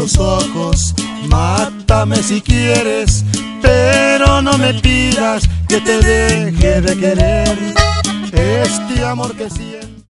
los ojos, mátame si quieres, pero no me pidas que te deje de querer. Este amor que siento